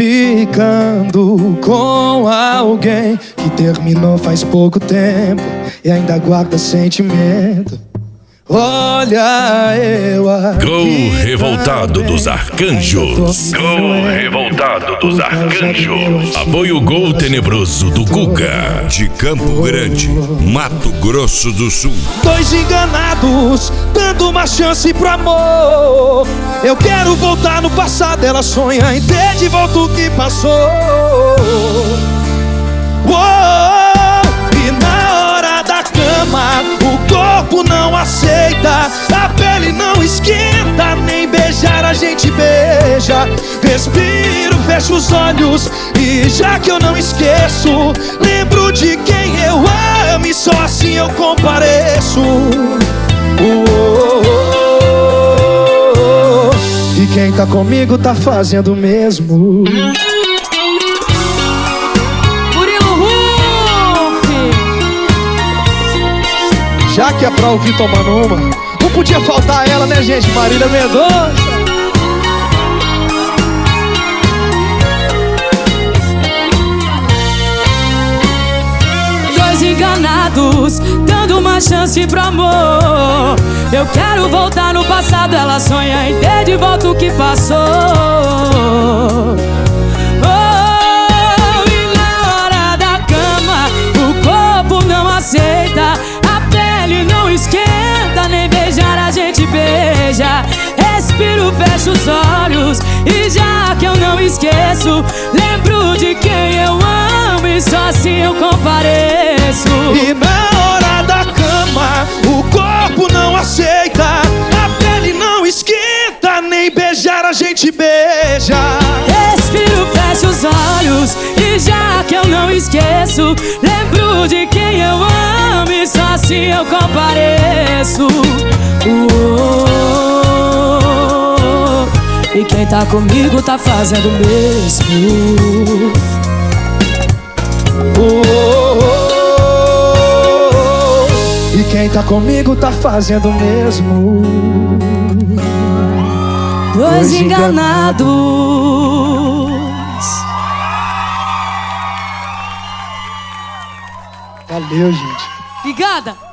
ficando com alguém que terminou faz pouco tempo e ainda guarda sentimento. Olha eu aqui. Gol revoltado dos arcanjos. Gol revoltado dos arcanjos. Apoio Gol Tenebroso do Guga. De Campo Grande, Mato Grosso do Sul. Dois enganados, dando uma chance pro amor. Eu quero voltar no passado, ela sonha em ter de volta o que passou. E na hora da cama, o corpo não aceita, a pele não esquenta, nem beijar a gente beija. Respiro, fecho os olhos e já que eu não esqueço, lembro de quem eu amo e só assim eu compareço. E quem tá comigo tá fazendo o mesmo. Já que é pra ouvir tomando uma, não podia faltar ela, né, gente? Marília Mendonça. Dois enganados, dando uma chance pro amor. Eu quero voltar no passado, ela sonha em ter de volta o que passou. E na hora da cama, o corpo não aceita, não esquenta, nem beijar a gente beija. Respiro, fecho os olhos e já que eu não esqueço, lembro de quem eu amo e só assim eu compareço. E na hora da cama, o corpo não aceita, a pele não esquenta, nem beijar a gente beija. Respiro, fecho os olhos e já que eu não esqueço, lembro de quem eu amo e só assim eu compareço. E quem tá comigo tá fazendo o mesmo. E quem tá comigo tá fazendo o mesmo. Dois enganados. Valeu, gente. Obrigada.